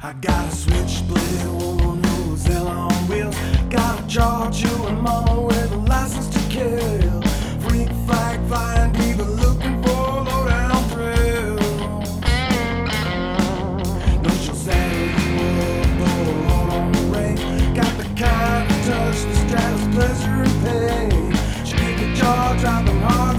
I got a switchblade woman who's hell on wheels. Got a jaw-chewing mama with a license to kill. Freak flag flying people looking for low-down thrills. No, she'll saddle you up, bull out on the range. Got the kind of touch that straddles pleasure and pain. She'll keep your jaw dropping hard.